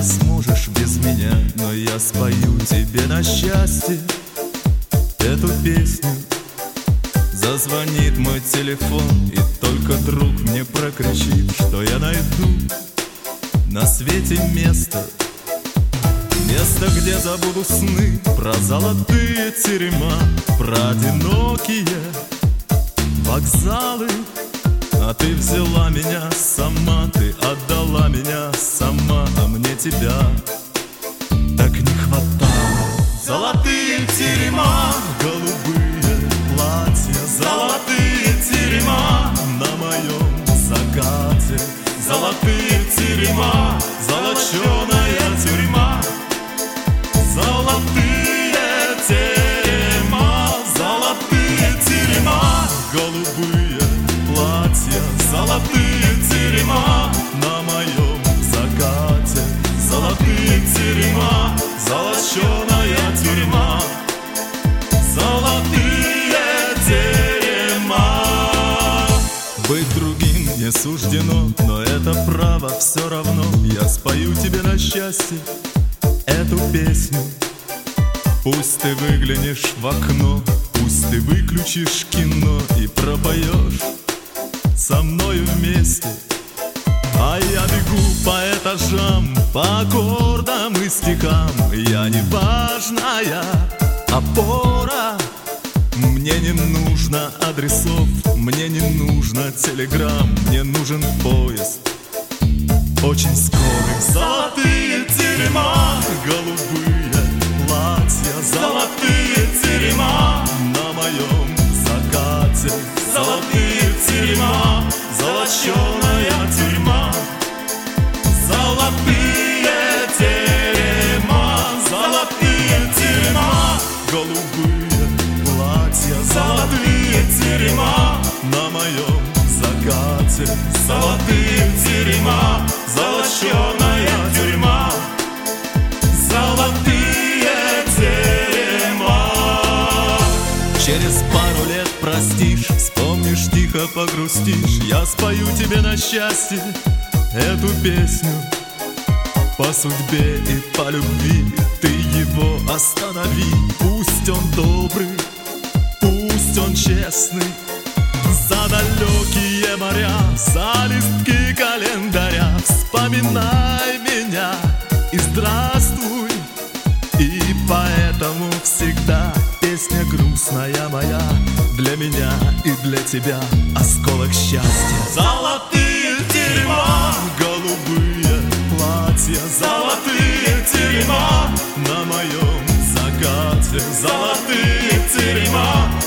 сможешь без меня, но я спою тебе на счастье эту песню. Зазвонит мой телефон, и только друг мне прокричит, что я найду на свете место. Место, где забуду сны про золотые терема, про одинокие вокзалы. А ты взяла меня сама, ты отдала меня сама, а мне тебя так не хватало. Золотые терема, голубые платья, золотые терема на моем закате. Золотые терема, золоченая тюрьма. Золотые терема, золотые терема, голубые платья, золотые терема на моем закате. Золотые терема, золоченая тюрьма. Золотые терема. Быть другим не суждено, но это право все равно. Я спою тебе на счастье эту песню. Пусть ты выглянешь в окно, пусть ты выключишь кино и пропоешь со мною вместе. А я бегу по этажам, по аккордам и стихам. Я не важная опора. Мне не нужно адресов, мне не нужно телеграмм. Мне нужен поезд очень скорый. Золотые терема, голубые платья, золотые терема на моем закате. Золотые терема, золоченая тюрьма. Золотые терема, золотые терема, голубые платья, золотые терема на моем закате. Золотые терема, золоченая тюрьма. Золотые терема. Через пару лет простишь, вспомнишь, тихо погрустишь. Я спою тебе на счастье эту песню. По судьбе и по любви ты его останови. Пусть он добрый, пусть он честный. За далекие моря, за листки календаря вспоминай меня и здравствуй. И поэтому всегда песня грустная моя для меня и для тебя осколок счастья. Золотые терема, голубые платья, золотые терема на моем закате. Золотые терема,